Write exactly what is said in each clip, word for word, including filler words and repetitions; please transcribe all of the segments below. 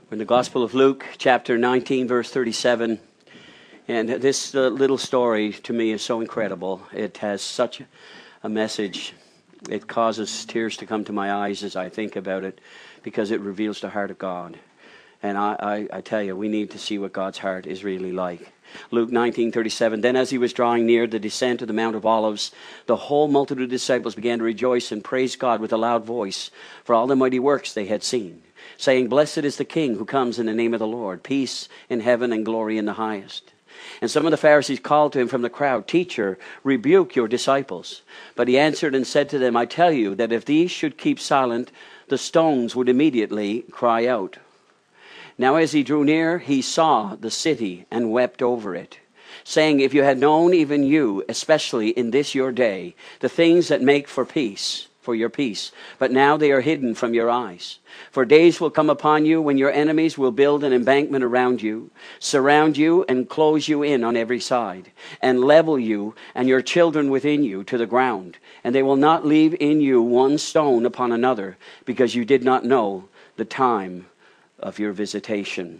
In the Gospel of Luke, chapter nineteen, verse thirty-seven. And this uh, little story to me is so incredible. It has such a message. It causes tears to come to my eyes as I think about it, because it reveals the heart of God. And I, I, I tell you, we need to see what God's heart is really like. Luke nineteen thirty-seven. Then as he was drawing near the descent of the Mount of Olives, the whole multitude of disciples began to rejoice and praise God with a loud voice for all the mighty works they had seen, saying, Blessed is the King who comes in the name of the Lord, peace in heaven and glory in the highest. And some of the Pharisees called to him from the crowd, Teacher, rebuke your disciples. But he answered and said to them, I tell you that if these should keep silent, the stones would immediately cry out. Now as he drew near, he saw the city and wept over it, saying, If you had known, even you, especially in this your day, the things that make for peace, for your peace, but now they are hidden from your eyes. For days will come upon you when your enemies will build an embankment around you, surround you and close you in on every side, and level you and your children within you to the ground. And they will not leave in you one stone upon another, because you did not know the time of your visitation.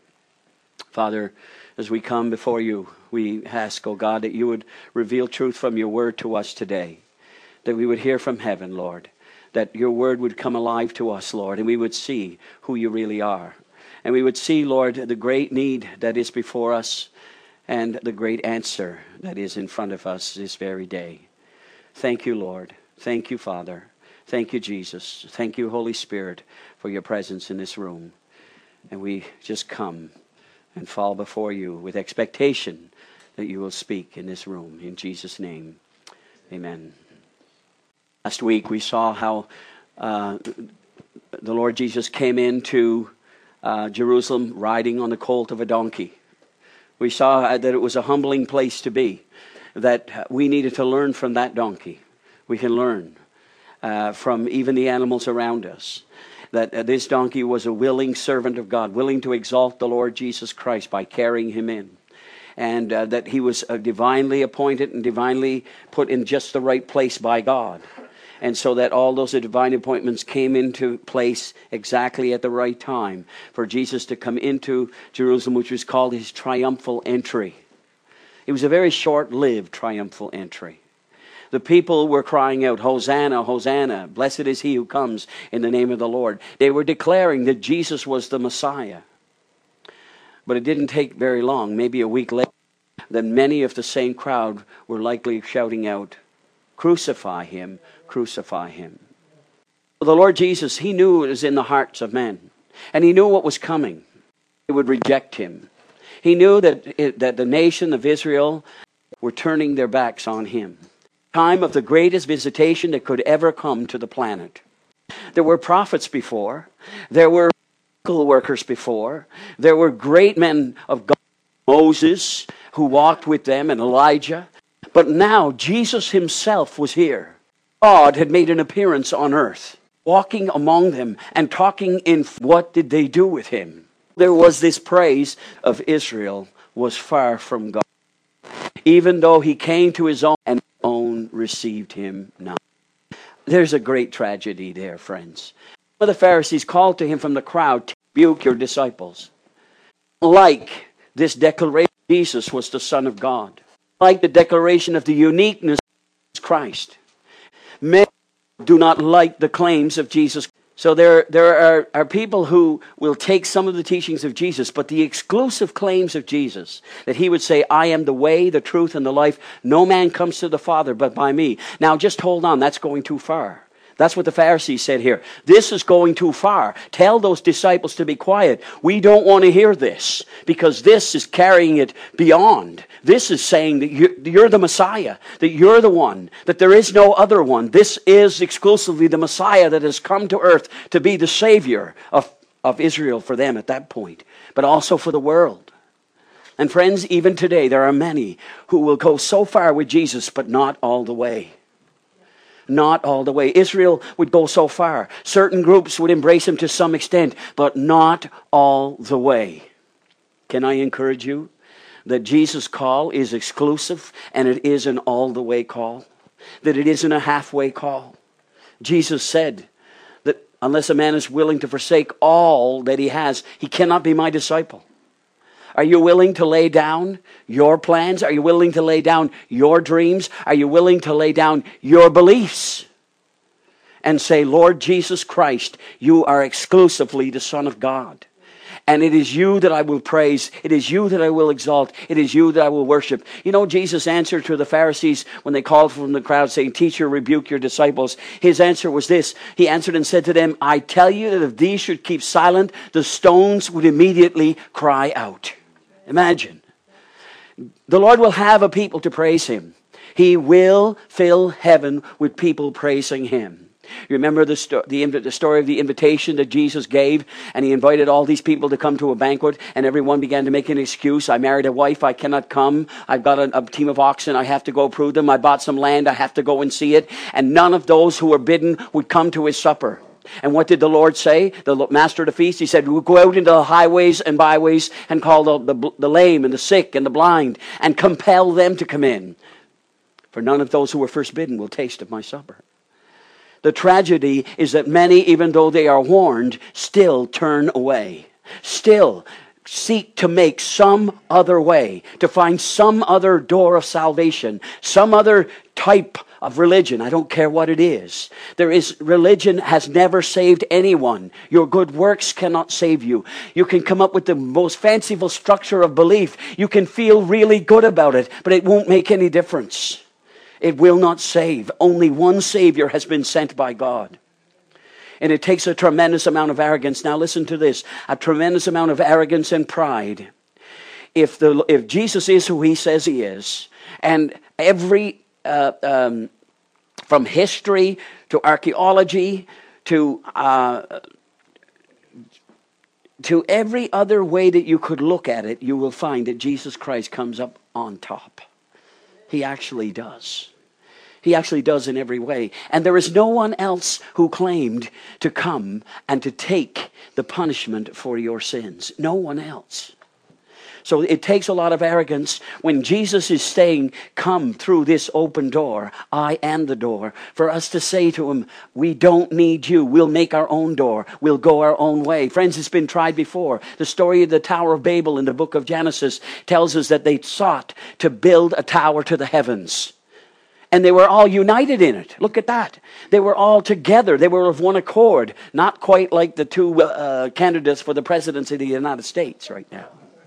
Father, as we come before you, we ask, O God, that you would reveal truth from your word to us today, that we would hear from heaven, Lord, that your word would come alive to us, Lord, and we would see who you really are. And we would see, Lord, the great need that is before us and the great answer that is in front of us this very day. Thank you, Lord. Thank you, Father. Thank you, Jesus. Thank you, Holy Spirit, for your presence in this room. And we just come and fall before you with expectation that you will speak in this room. In Jesus' name, amen. Last week we saw how uh, the Lord Jesus came into uh, Jerusalem riding on the colt of a donkey. We saw that it was a humbling place to be, that we needed to learn from that donkey. We can learn uh, from even the animals around us, that uh, this donkey was a willing servant of God, willing to exalt the Lord Jesus Christ by carrying him in. And uh, that he was uh, divinely appointed and divinely put in just the right place by God. And so that all those divine appointments came into place exactly at the right time for Jesus to come into Jerusalem, which was called his triumphal entry. It was a very short-lived triumphal entry. The people were crying out, Hosanna, Hosanna, blessed is he who comes in the name of the Lord. They were declaring that Jesus was the Messiah. But it didn't take very long, maybe a week later, that many of the same crowd were likely shouting out, Crucify him, crucify him. The Lord Jesus, he knew it was in the hearts of men. And he knew what was coming. They would reject him. He knew that, it, that the nation of Israel were turning their backs on him. Time of the greatest visitation that could ever come to the planet. There were prophets before. There were miracle workers before. There were great men of God, Moses, who walked with them, and Elijah. But now Jesus himself was here. God had made an appearance on earth, walking among them and talking in. What did they do with him? There was this praise of Israel was far from God. Even though he came to his own, and his own received him not. There's a great tragedy there, friends. Some of the Pharisees called to him from the crowd, rebuke your disciples. Like this declaration, Jesus was the Son of God. Like the declaration of the uniqueness of Jesus Christ. Many do not like the claims of Jesus. So there, there are, are people who will take some of the teachings of Jesus, but the exclusive claims of Jesus, that he would say, I am the way, the truth, and the life. No man comes to the Father but by me. Now just hold on, that's going too far. That's what the Pharisees said here. This is going too far. Tell those disciples to be quiet. We don't want to hear this, because this is carrying it beyond. This is saying that you're the Messiah, that you're the one, that there is no other one. This is exclusively the Messiah that has come to earth to be the Savior of, of Israel for them at that point, but also for the world. And friends, even today there are many who will go so far with Jesus, but not all the way. Not all the way. Israel would go so far. Certain groups would embrace him to some extent, but not all the way. Can I encourage you that Jesus' call is exclusive, and it is an all the way call? That it isn't a halfway call? Jesus said that Unless a man is willing to forsake all that he has, he cannot be my disciple. Are you willing to lay down your plans? Are you willing to lay down your dreams? Are you willing to lay down your beliefs? And say, Lord Jesus Christ, you are exclusively the Son of God. And it is you that I will praise. It is you that I will exalt. It is you that I will worship. You know, Jesus' answer to the Pharisees when they called from the crowd saying, Teacher, rebuke your disciples. His answer was this. He answered and said to them, I tell you that if these should keep silent, the stones would immediately cry out. Imagine. The Lord will have a people to praise him. He will fill heaven with people praising him. You remember the, sto- the, the story of the invitation that Jesus gave, and he invited all these people to come to a banquet, and everyone began to make an excuse. I married a wife, I cannot come. I've got a, a team of oxen, I have to go prove them. I bought some land, I have to go and see it. And none of those who were bidden would come to his supper. And what did the Lord say? The master of the feast, he said, we'll go out into the highways and byways and call the, the, the lame and the sick and the blind and compel them to come in. For none of those who were first bidden will taste of my supper. The tragedy is that many, even though they are warned, still turn away. Still seek to make some other way, to find some other door of salvation, some other type of religion. I don't care what it is. There is religion has never saved anyone. Your good works cannot save you. You can come up with the most fanciful structure of belief. You can feel really good about it, but it won't make any difference. It will not save. Only one Savior has been sent by God. And it takes a tremendous amount of arrogance. Now listen to this. A tremendous amount of arrogance and pride. If the if Jesus is who he says he is, and every, uh, um, from history to archaeology to, uh, to every other way that you could look at it, you will find that Jesus Christ comes up on top. He actually does. He actually does in every way. And there is no one else who claimed to come and to take the punishment for your sins. No one else. So it takes a lot of arrogance when Jesus is saying, come through this open door. I am the door. For us to say to him, we don't need you. We'll make our own door. We'll go our own way. Friends, it's been tried before. The story of the Tower of Babel in the book of Genesis tells us that they sought to build a tower to the heavens. And they were all united in it. Look at that. They were all together. They were of one accord. Not quite like the two uh, candidates for the presidency of the United States right now.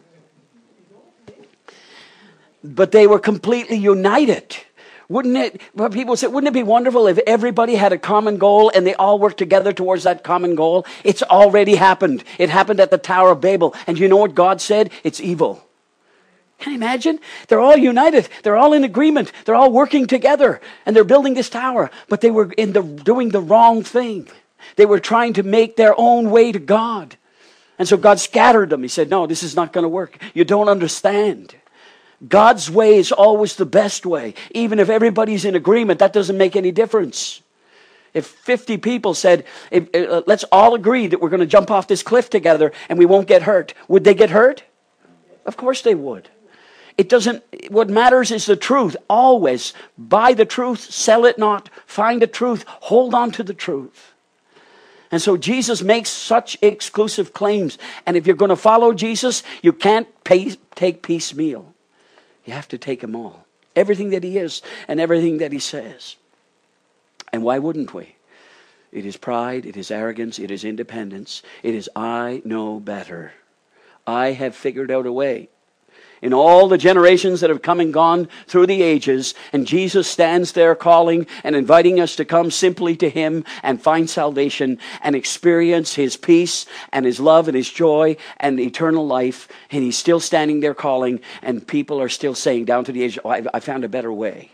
But they were completely united. Wouldn't it, well, people say, wouldn't it be wonderful if everybody had a common goal and they all worked together towards that common goal? It's already happened. It happened at the Tower of Babel. And you know what God said? It's evil. Can you imagine? They're all united. They're all in agreement. They're all working together. And they're building this tower. But they were in the doing the wrong thing. They were trying to make their own way to God. And so God scattered them. He said, no, this is not going to work. You don't understand. God's way is always the best way. Even if everybody's in agreement, that doesn't make any difference. If fifty people said, if, uh, let's all agree that we're going to jump off this cliff together and we won't get hurt, would they get hurt? Of course they would. It doesn't, what matters is the truth. Always buy the truth, sell it not, find the truth, hold on to the truth. And so Jesus makes such exclusive claims. And if you're going to follow Jesus, you can't pay, take piecemeal. You have to take him all. Everything that he is and everything that he says. And why wouldn't we? It is pride, it is arrogance, it is independence. It is I know better. I have figured out a way. In all the generations that have come and gone through the ages, and Jesus stands there calling and inviting us to come simply to him and find salvation and experience his peace and his love and his joy and eternal life. And he's still standing there calling, and people are still saying down to the age, oh, I, I found a better way.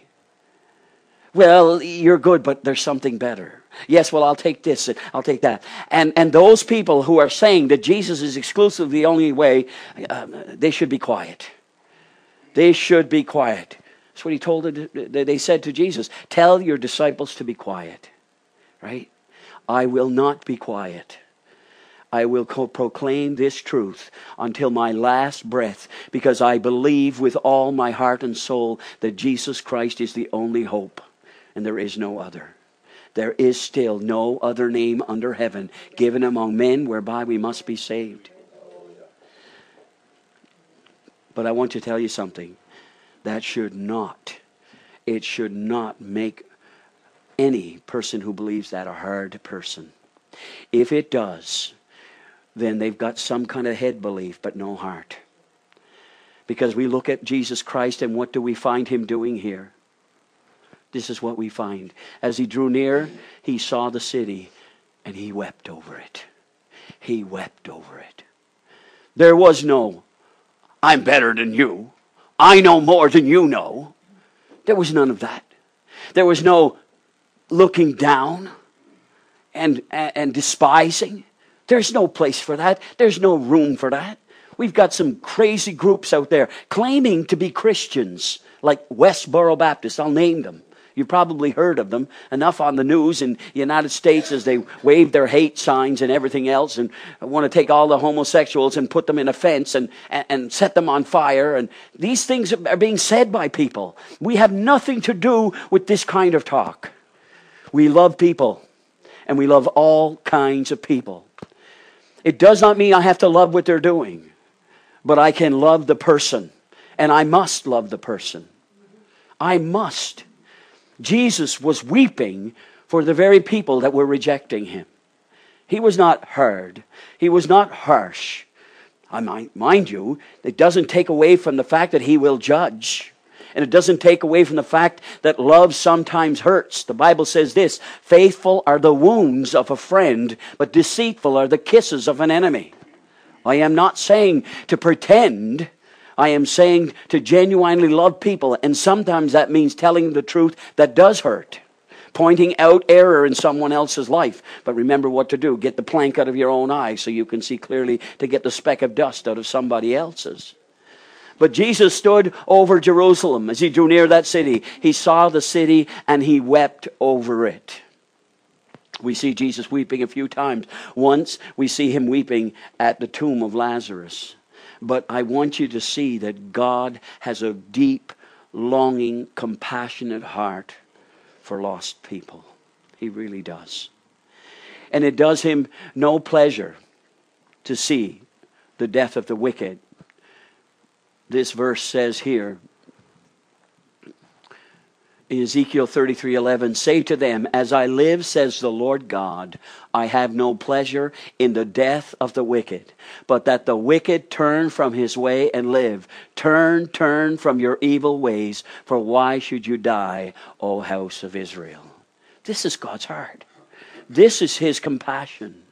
Well, you're good, but there's something better. Yes, well, I'll take this and I'll take that. And and those people who are saying that Jesus is exclusively the only way, uh, they should be quiet. They should be quiet. That's what he told it. They said to Jesus, tell your disciples to be quiet. Right? I will not be quiet. I will co- proclaim this truth until my last breath, because I believe with all my heart and soul that Jesus Christ is the only hope and there is no other. There is still no other name under heaven given among men whereby we must be saved. But I want to tell you something. That should not, it should not make any person who believes that a hard person. If it does, then they've got some kind of head belief but no heart. Because we look at Jesus Christ and what do we find him doing here? This is what we find. As he drew near, he saw the city and he wept over it. He wept over it. There was no, I'm better than you. I know more than you know. There was none of that. There was no looking down and, and, and despising. There's no place for that. There's no room for that. We've got some crazy groups out there claiming to be Christians, like Westboro Baptist. I'll name them. You've probably heard of them enough on the news in the United States as they wave their hate signs and everything else and want to take all the homosexuals and put them in a fence and, and, and set them on fire. And these things are being said by people. We have nothing to do with this kind of talk. We love people, and we love all kinds of people. It does not mean I have to love what they're doing, but I can love the person, and I must love the person. I must. Jesus was weeping for the very people that were rejecting him. He was not hard. He was not harsh. I mind, mind you, it doesn't take away from the fact that he will judge. And it doesn't take away from the fact that love sometimes hurts. The Bible says this, faithful are the wounds of a friend, but deceitful are the kisses of an enemy. I am not saying to pretend. I am saying to genuinely love people. And sometimes that means telling the truth that does hurt. Pointing out error in someone else's life. But remember what to do. Get the plank out of your own eye so you can see clearly to get the speck of dust out of somebody else's. But Jesus stood over Jerusalem as he drew near that city. He saw the city and he wept over it. We see Jesus weeping a few times. Once we see him weeping at the tomb of Lazarus. But I want you to see that God has a deep, longing, compassionate heart for lost people. He really does. And it does him no pleasure to see the death of the wicked. This verse says here, in Ezekiel thirty-three eleven, say to them, as I live, says the Lord God, I have no pleasure in the death of the wicked, but that the wicked turn from his way and live. Turn, turn from your evil ways, for why should you die, O house of Israel? This is God's heart. This is his compassion.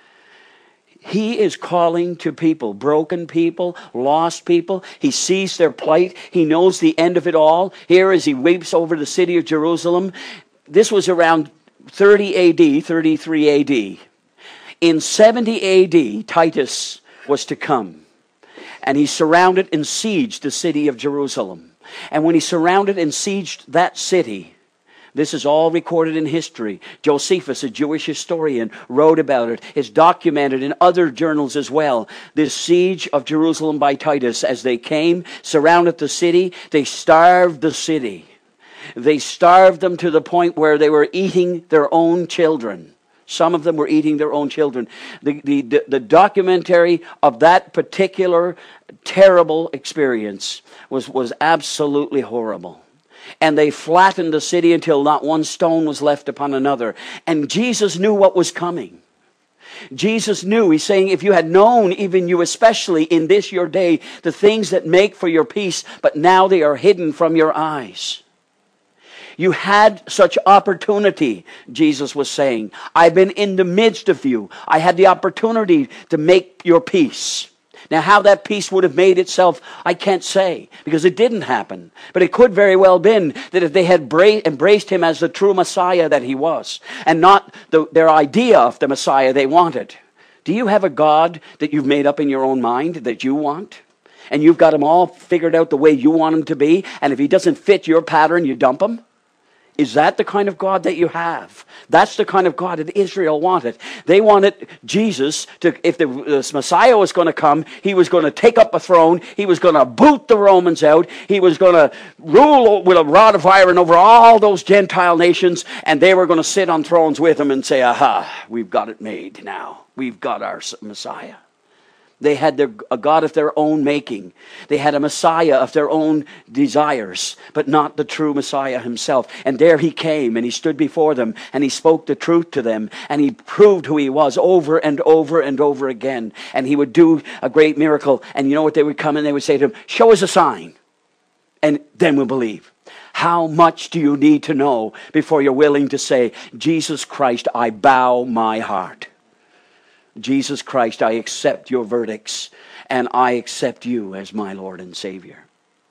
He is calling to people, broken people, lost people. He sees their plight. He knows the end of it all. Here as he weeps over the city of Jerusalem. This was around thirty A D, thirty-three A D. In seventy A D, Titus was to come. And he surrounded and sieged the city of Jerusalem. And when he surrounded and sieged that city, this is all recorded in history. Josephus, a Jewish historian, wrote about it. It's documented in other journals as well. This siege of Jerusalem by Titus, as they came, surrounded the city, they starved the city. They starved them to the point where they were eating their own children. Some of them were eating their own children. The, the, the, the documentary of that particular terrible experience was, was absolutely horrible. And they flattened the city until not one stone was left upon another. And Jesus knew what was coming. Jesus knew. He's saying, if you had known, even you especially in this your day, the things that make for your peace, but now they are hidden from your eyes. You had such opportunity, Jesus was saying. I've been in the midst of you. I had the opportunity to make your peace. Now, how that peace would have made itself, I can't say, because it didn't happen. But it could very well have been that if they had bra- embraced him as the true Messiah that he was, and not the, their idea of the Messiah they wanted. Do you have a God that you've made up in your own mind that you want? And you've got him all figured out the way you want him to be, and if he doesn't fit your pattern, you dump him? Is that the kind of God that you have? That's the kind of God that Israel wanted. They wanted Jesus to, if the, the Messiah was going to come, he was going to take up a throne. He was going to boot the Romans out. He was going to rule with a rod of iron over all those Gentile nations. And they were going to sit on thrones with him and say, aha, we've got it made now. We've got our Messiah. They had their, a God of their own making. They had a Messiah of their own desires, but not the true Messiah himself. And there he came, and he stood before them, and he spoke the truth to them, and he proved who he was over and over and over again. And he would do a great miracle. And you know what they would come and they would say to him, show us a sign, and then we'll believe. How much do you need to know before you're willing to say, Jesus Christ, I bow my heart. Jesus Christ, I accept your verdicts, and I accept you as my Lord and Savior.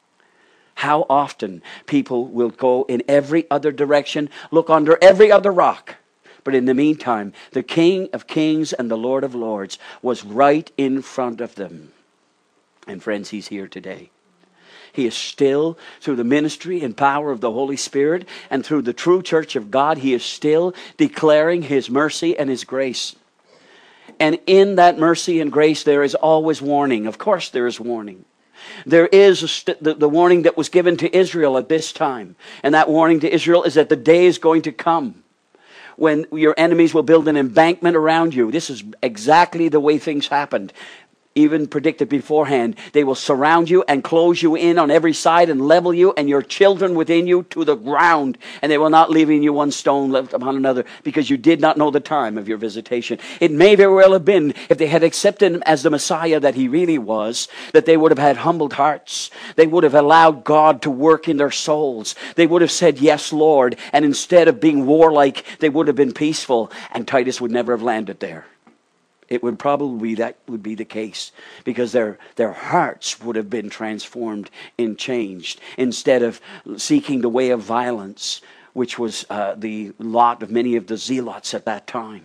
How often people will go in every other direction, look under every other rock. But in the meantime, the King of Kings and the Lord of Lords was right in front of them. And friends, he's here today. He is still, through the ministry and power of the Holy Spirit and through the true church of God, he is still declaring his mercy and his grace. And in that mercy and grace, there is always warning. Of course, there is warning. There is a st- the, the warning that was given to Israel at this time. And that warning to Israel is that the day is going to come when your enemies will build an embankment around you. This is exactly the way things happened. Even predicted beforehand. They will surround you and close you in on every side and level you and your children within you to the ground. And they will not leave in you one stone left upon another, because you did not know the time of your visitation. It may very well have been, if they had accepted him as the Messiah that he really was, that they would have had humbled hearts. They would have allowed God to work in their souls. They would have said, yes, Lord. And instead of being warlike, they would have been peaceful. And Titus would never have landed there. It would probably that would be the case, because their their hearts would have been transformed and changed, instead of seeking the way of violence, which was uh, the lot of many of the zealots at that time.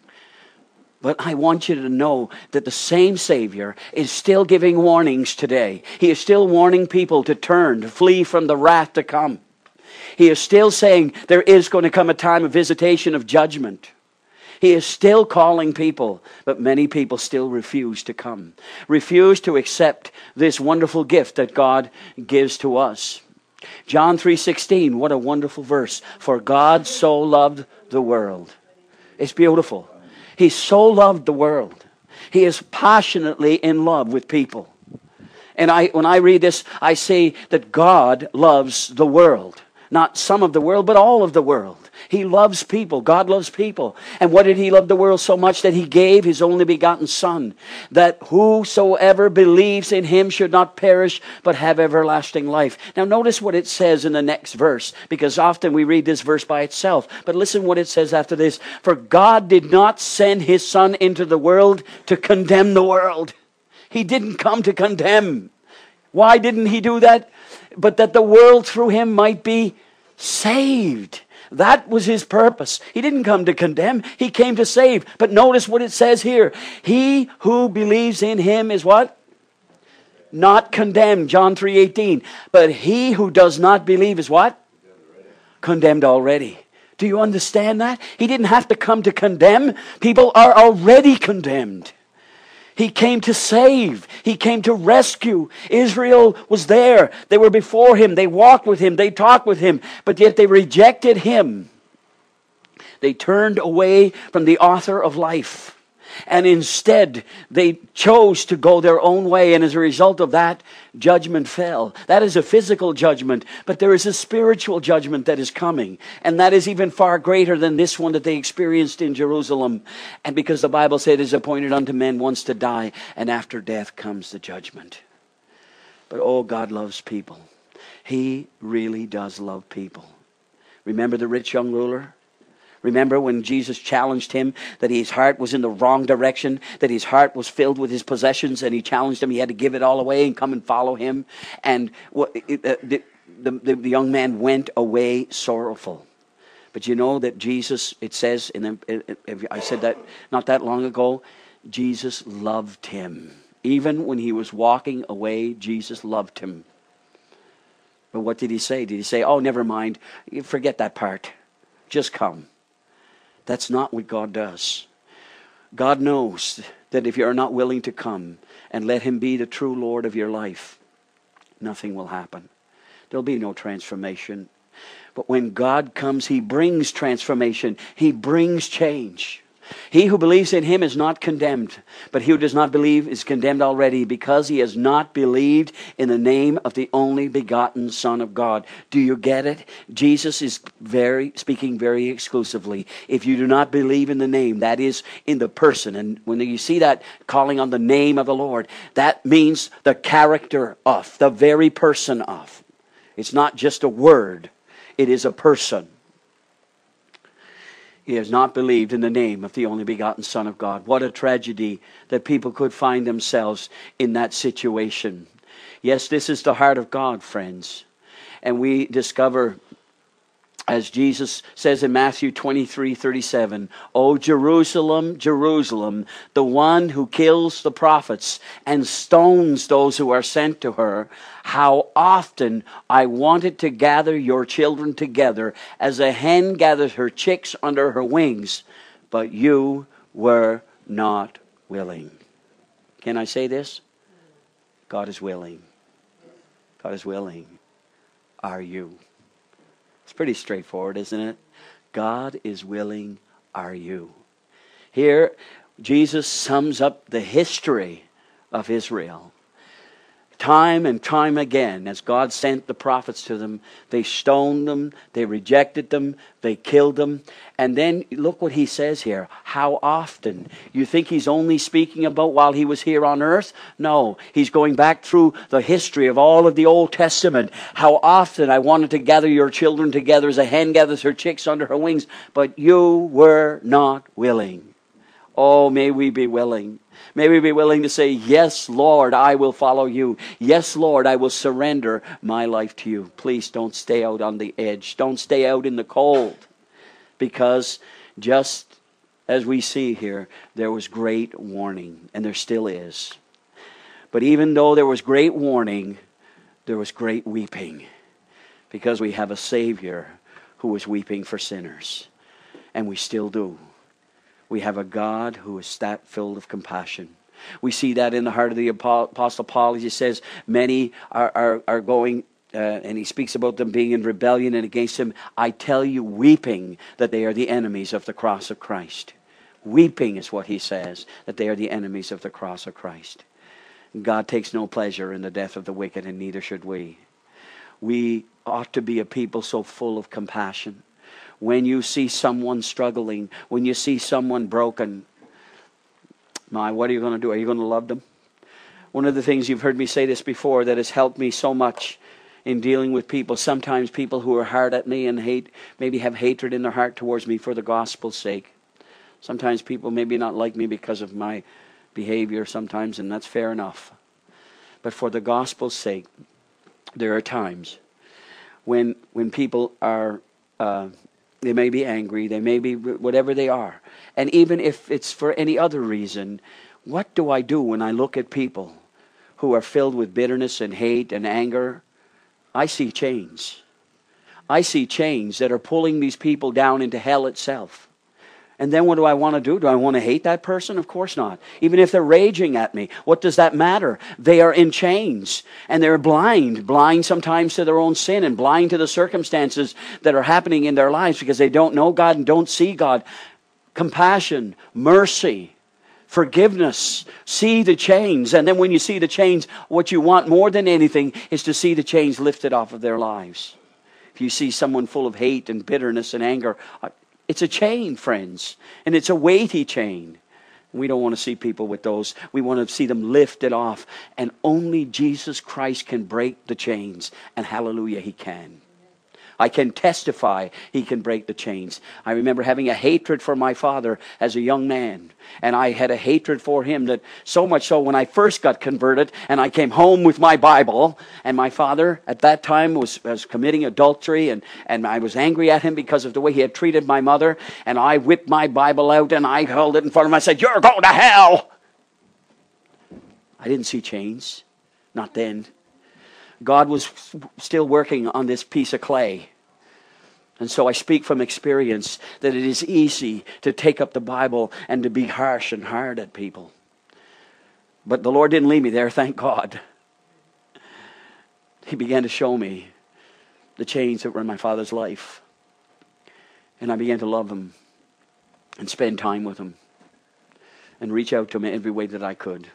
But I want you to know that the same Savior is still giving warnings today. He is still warning people to turn, to flee from the wrath to come. He is still saying there is going to come a time of visitation of judgment. He is still calling people, but many people still refuse to come. Refuse to accept this wonderful gift that God gives to us. John three sixteen, what a wonderful verse. For God so loved the world. It's beautiful. He so loved the world. He is passionately in love with people. And I, when I read this, I say that God loves the world. Not some of the world, but all of the world. He loves people. God loves people. And what did he love the world so much? That he gave his only begotten Son, that whosoever believes in him should not perish, but have everlasting life. Now notice what it says in the next verse, because often we read this verse by itself. But listen what it says after this. For God did not send his Son into the world to condemn the world. He didn't come to condemn. Why didn't he do that? But that the world through him might be saved. That was his purpose. He didn't come to condemn. He came to save. But notice what it says here. He who believes in him is what? Not condemned. John three eighteen. But he who does not believe is what? Condemned already. Do you understand that? He didn't have to come to condemn. People are already condemned. He came to save. He came to rescue. Israel was there. They were before him. They walked with him. They talked with him. But yet they rejected him. They turned away from the author of life. And instead, they chose to go their own way. And as a result of that, judgment fell. That is a physical judgment. But there is a spiritual judgment that is coming. And that is even far greater than this one that they experienced in Jerusalem. And because the Bible said it is appointed unto men once to die, and after death comes the judgment. But oh, God loves people. He really does love people. Remember the rich young ruler? Remember when Jesus challenged him that his heart was in the wrong direction, that his heart was filled with his possessions, and he challenged him he had to give it all away and come and follow him. And the, the, the young man went away sorrowful. But you know that Jesus, it says, in the, I said that not that long ago, Jesus loved him. Even when he was walking away, Jesus loved him. But what did he say? Did he say, oh, never mind, you forget that part, just come? That's not what God does. God knows that if you're not willing to come and let him be the true Lord of your life, nothing will happen. There'll be no transformation. But when God comes, he brings transformation. He brings change. He who believes in him is not condemned, but he who does not believe is condemned already, because he has not believed in the name of the only begotten Son of God. Do you get it? Jesus is very speaking very exclusively. If you do not believe in the name, that is in the person. And when you see that calling on the name of the Lord, that means the character of, the very person of. It's not just a word. It is a person. He has not believed in the name of the only begotten Son of God. What a tragedy that people could find themselves in that situation. Yes, this is the heart of God, friends. And we discover, as Jesus says in Matthew twenty-three thirty-seven, O Jerusalem, Jerusalem, the one who kills the prophets and stones those who are sent to her, how often I wanted to gather your children together as a hen gathers her chicks under her wings, but you were not willing. Can I say this? God is willing. God is willing. Are you? It's pretty straightforward, isn't it? God is willing. Are you? Here, Jesus sums up the history of Israel. Time and time again, as God sent the prophets to them, they stoned them, they rejected them, they killed them. And then look what he says here. How often? You think he's only speaking about while he was here on earth? No, he's going back through the history of all of the Old Testament. How often I wanted to gather your children together as a hen gathers her chicks under her wings, but you were not willing. Oh, may we be willing. May we be willing to say, yes, Lord, I will follow you. Yes, Lord, I will surrender my life to you. Please don't stay out on the edge. Don't stay out in the cold. Because just as we see here, there was great warning, and there still is. But even though there was great warning, there was great weeping. Because we have a Savior who was weeping for sinners. And we still do. We have a God who is that filled of compassion. We see that in the heart of the Apostle Paul. He says, many are, are, are going, uh, and he speaks about them being in rebellion and against him. I tell you, weeping, that they are the enemies of the cross of Christ. Weeping is what he says, that they are the enemies of the cross of Christ. God takes no pleasure in the death of the wicked, and neither should we. We ought to be a people so full of compassion. When you see someone struggling, when you see someone broken, my, what are you going to do? Are you going to love them? One of the things, you've heard me say this before, that has helped me so much in dealing with people, sometimes people who are hard at me and hate, maybe have hatred in their heart towards me for the gospel's sake. Sometimes people maybe not like me because of my behavior sometimes, and that's fair enough. But for the gospel's sake, there are times when when people are... Uh, They may be angry, they may be whatever they are. And even if it's for any other reason, what do I do when I look at people who are filled with bitterness and hate and anger? I see chains. I see chains that are pulling these people down into hell itself. And then what do I want to do? Do I want to hate that person? Of course not. Even if they're raging at me, what does that matter? They are in chains, and they're blind. Blind sometimes to their own sin, and blind to the circumstances that are happening in their lives because they don't know God and don't see God. Compassion, mercy, forgiveness. See the chains. And then when you see the chains, what you want more than anything is to see the chains lifted off of their lives. If you see someone full of hate and bitterness and anger, it's a chain, friends, and it's a weighty chain. We don't want to see people with those. We want to see them lifted off, and only Jesus Christ can break the chains, and hallelujah, He can. I can testify He can break the chains. I remember having a hatred for my father as a young man. And I had a hatred for him, that so much so when I first got converted and I came home with my Bible, and my father at that time was, was committing adultery, and, and I was angry at him because of the way he had treated my mother, and I whipped my Bible out and I held it in front of him. I said, "You're going to hell." I didn't see chains. Not then. God was still working on this piece of clay. And so I speak from experience that it is easy to take up the Bible and to be harsh and hard at people. But the Lord didn't leave me there, thank God. He began to show me the chains that were in my father's life. And I began to love him and spend time with him and reach out to him in every way that I could.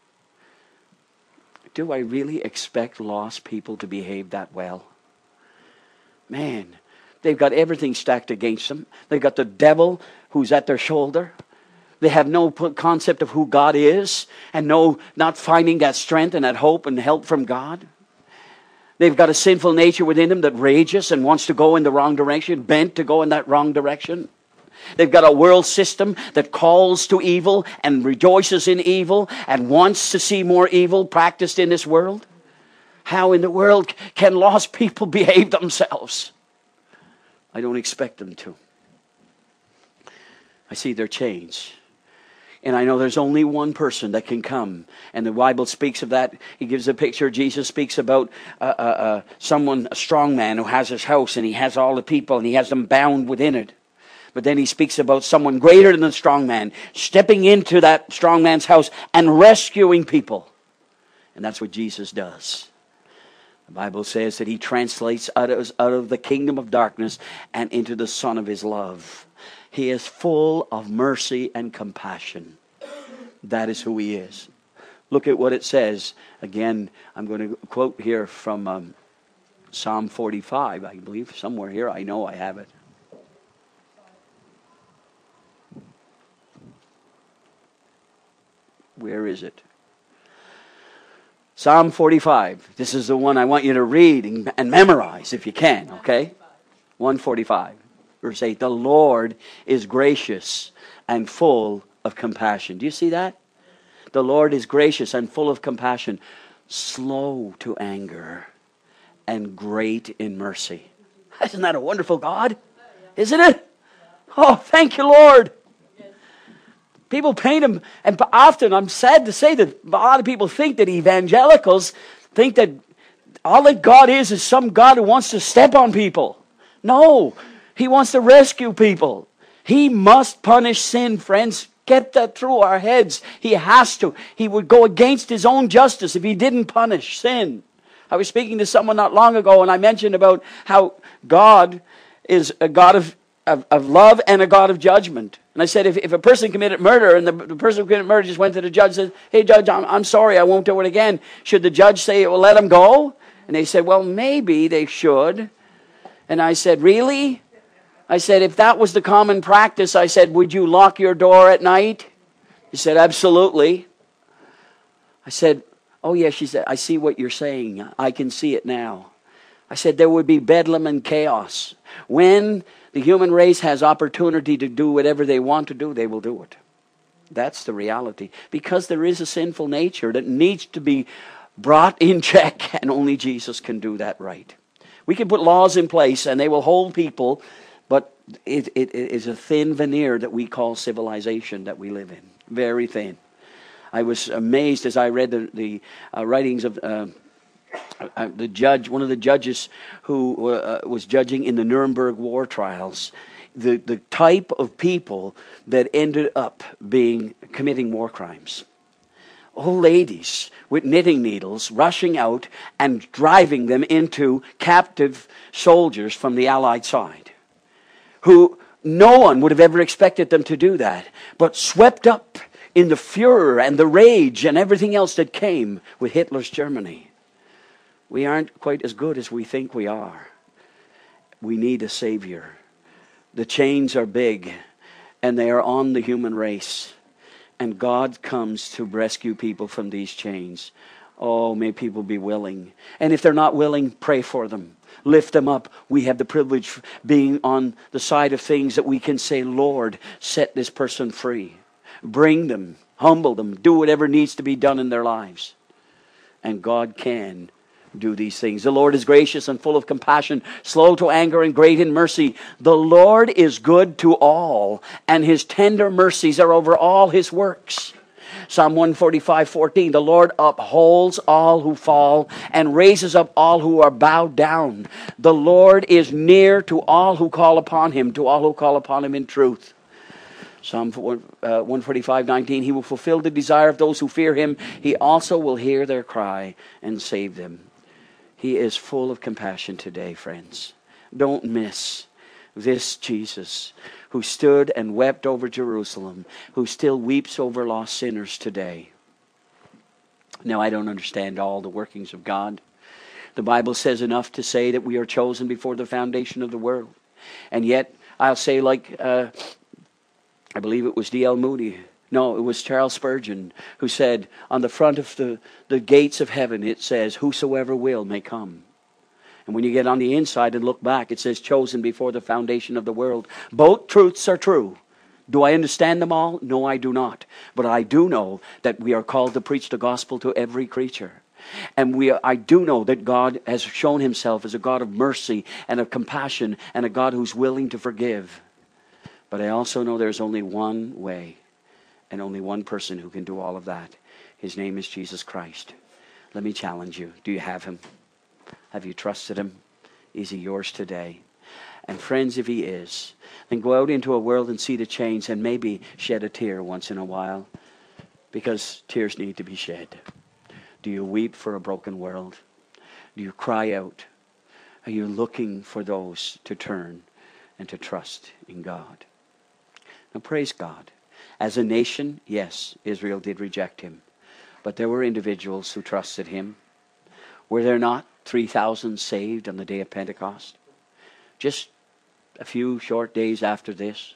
Do I really expect lost people to behave that well? Man, they've got everything stacked against them. They've got the devil who's at their shoulder. They have no concept of who God is and no, not finding that strength and that hope and help from God. They've got a sinful nature within them that rages and wants to go in the wrong direction, bent to go in that wrong direction. They've got a world system that calls to evil and rejoices in evil and wants to see more evil practiced in this world. How in the world can lost people behave themselves? I don't expect them to. I see their chains. And I know there's only one person that can come. And the Bible speaks of that. He gives a picture. Jesus speaks about uh, uh, uh, someone, a strong man who has his house and he has all the people and he has them bound within it. But then he speaks about someone greater than the strong man stepping into that strong man's house and rescuing people. And that's what Jesus does. The Bible says that he translates out of, out of the kingdom of darkness and into the Son of his love. He is full of mercy and compassion. That is who he is. Look at what it says. Again, I'm going to quote here from um, Psalm forty-five, I believe. Somewhere here, I know I have it. Where is it? Psalm forty-five. This is the one I want you to read and, and memorize if you can, okay? one forty-five. Verse eight, the Lord is gracious and full of compassion. Do you see that? The Lord is gracious and full of compassion, slow to anger, and great in mercy. Isn't that a wonderful God? Isn't it? Oh, thank you, Lord. People paint him, and often I'm sad to say that a lot of people think that evangelicals think that all that God is is some God who wants to step on people. No. He wants to rescue people. He must punish sin, friends. Get that through our heads. He has to. He would go against his own justice if he didn't punish sin. I was speaking to someone not long ago and I mentioned about how God is a God of, of, of love and a God of judgment. And I said if, if a person committed murder and the, the person who committed murder just went to the judge and said, hey judge, I'm, I'm sorry, I won't do it again. Should the judge say, well, let him go? And they said, well, maybe they should. And I said, really? I said, if that was the common practice, I said, would you lock your door at night? He said, absolutely. I said, oh yes, she said, I see what you're saying. I can see it now. I said, there would be bedlam and chaos. When the human race has opportunity to do whatever they want to do, they will do it. That's the reality. Because there is a sinful nature that needs to be brought in check, and only Jesus can do that right. We can put laws in place and they will hold people. But it, it, it is a thin veneer that we call civilization that we live in. Very thin. I was amazed as I read the, the uh, writings of uh, uh, the judge, one of the judges who uh, was judging in the Nuremberg war trials, the, the type of people that ended up being committing war crimes. Old ladies with knitting needles rushing out and driving them into captive soldiers from the Allied side, who no one would have ever expected them to do that, but swept up in the furor and the rage and everything else that came with Hitler's Germany. We aren't quite as good as we think we are. We need a Savior. The chains are big, and they are on the human race. And God comes to rescue people from these chains. Oh, may people be willing. And if they're not willing, pray for them. Lift them up. We have the privilege of being on the side of things that we can say, Lord, set this person free. Bring them, humble them, do whatever needs to be done in their lives. And God can do these things. The Lord is gracious and full of compassion, slow to anger and great in mercy. The Lord is good to all, and his tender mercies are over all his works. Psalm one forty-five, fourteen, the Lord upholds all who fall and raises up all who are bowed down. The Lord is near to all who call upon him, to all who call upon him in truth. Psalm one forty-five, nineteen, he will fulfill the desire of those who fear him. He also will hear their cry and save them. He is full of compassion today, friends. Don't miss this Jesus who stood and wept over Jerusalem, who still weeps over lost sinners today. Now, I don't understand all the workings of God. The Bible says enough to say that we are chosen before the foundation of the world. And yet, I'll say like, uh, I believe it was D L Moody. No, it was Charles Spurgeon who said, on the front of the, the gates of heaven, it says, whosoever will may come. And when you get on the inside and look back, it says, chosen before the foundation of the world. Both truths are true. Do I understand them all? No, I do not. But I do know that we are called to preach the gospel to every creature. And we, are, I do know that God has shown himself as a God of mercy and of compassion and a God who's willing to forgive. But I also know there's only one way and only one person who can do all of that. His name is Jesus Christ. Let me challenge you. Do you have him? Have you trusted him? Is he yours today? And friends, if he is, then go out into a world and see the change and maybe shed a tear once in a while, because tears need to be shed. Do you weep for a broken world? Do you cry out? Are you looking for those to turn and to trust in God? Now, praise God. As a nation, yes, Israel did reject him. But there were individuals who trusted him. Were there not three thousand saved on the day of Pentecost? Just a few short days after this,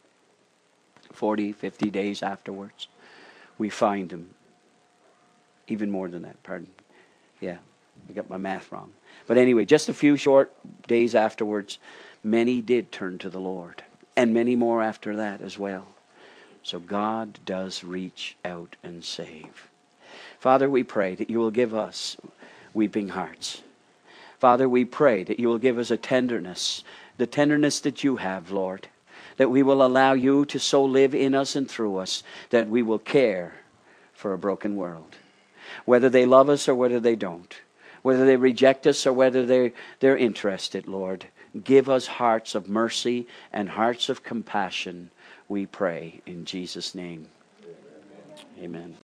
forty, fifty days afterwards, we find them. Even more than that, pardon. Yeah, I got my math wrong. But anyway, just a few short days afterwards, many did turn to the Lord. And many more after that as well. So God does reach out and save. Father, we pray that you will give us weeping hearts. Father, we pray that you will give us a tenderness, the tenderness that you have, Lord, that we will allow you to so live in us and through us that we will care for a broken world. Whether they love us or whether they don't, whether they reject us or whether they're, they're interested, Lord, give us hearts of mercy and hearts of compassion, we pray in Jesus' name. Amen.